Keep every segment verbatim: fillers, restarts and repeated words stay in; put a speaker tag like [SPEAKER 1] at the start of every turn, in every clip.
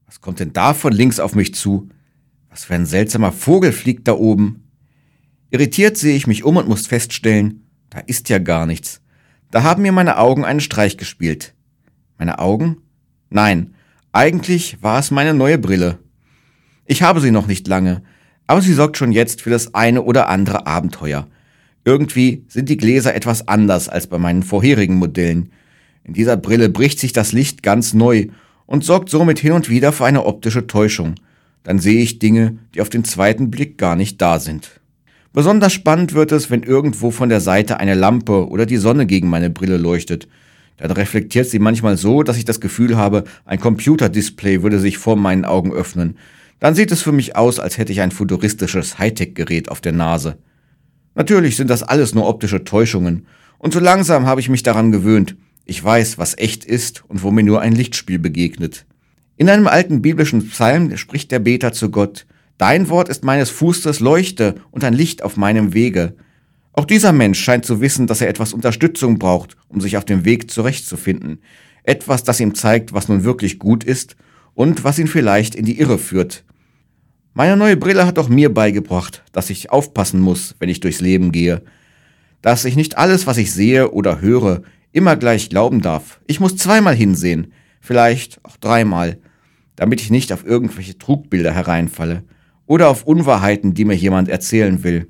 [SPEAKER 1] Was kommt denn da von links auf mich zu? Was für ein seltsamer Vogel fliegt da oben? Irritiert sehe ich mich um und muss feststellen, da ist ja gar nichts. Da haben mir meine Augen einen Streich gespielt. Meine Augen? Nein, eigentlich war es meine neue Brille. Ich habe sie noch nicht lange, aber sie sorgt schon jetzt für das eine oder andere Abenteuer. Irgendwie sind die Gläser etwas anders als bei meinen vorherigen Modellen. In dieser Brille bricht sich das Licht ganz neu und sorgt somit hin und wieder für eine optische Täuschung. Dann sehe ich Dinge, die auf den zweiten Blick gar nicht da sind. Besonders spannend wird es, wenn irgendwo von der Seite eine Lampe oder die Sonne gegen meine Brille leuchtet. Dann reflektiert sie manchmal so, dass ich das Gefühl habe, ein Computerdisplay würde sich vor meinen Augen öffnen. Dann sieht es für mich aus, als hätte ich ein futuristisches Hightech-Gerät auf der Nase. Natürlich sind das alles nur optische Täuschungen. Und so langsam habe ich mich daran gewöhnt. Ich weiß, was echt ist und wo mir nur ein Lichtspiel begegnet. In einem alten biblischen Psalm spricht der Beter zu Gott: Dein Wort ist meines Fußes Leuchte und ein Licht auf meinem Wege. Auch dieser Mensch scheint zu wissen, dass er etwas Unterstützung braucht, um sich auf dem Weg zurechtzufinden. Etwas, das ihm zeigt, was nun wirklich gut ist und was ihn vielleicht in die Irre führt. Meine neue Brille hat auch mir beigebracht, dass ich aufpassen muss, wenn ich durchs Leben gehe. Dass ich nicht alles, was ich sehe oder höre, immer gleich glauben darf. Ich muss zweimal hinsehen, vielleicht auch dreimal, damit ich nicht auf irgendwelche Trugbilder hereinfalle oder auf Unwahrheiten, die mir jemand erzählen will.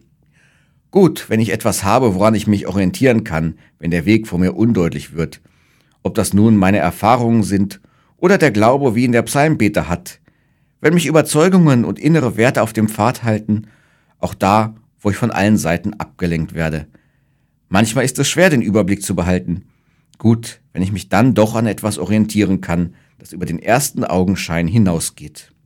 [SPEAKER 1] Gut, wenn ich etwas habe, woran ich mich orientieren kann, wenn der Weg vor mir undeutlich wird. Ob das nun meine Erfahrungen sind oder der Glaube, wie ihn der Psalmbeter hat. Wenn mich Überzeugungen und innere Werte auf dem Pfad halten, auch da, wo ich von allen Seiten abgelenkt werde. Manchmal ist es schwer, den Überblick zu behalten. Gut, wenn ich mich dann doch an etwas orientieren kann, das über den ersten Augenschein hinausgeht.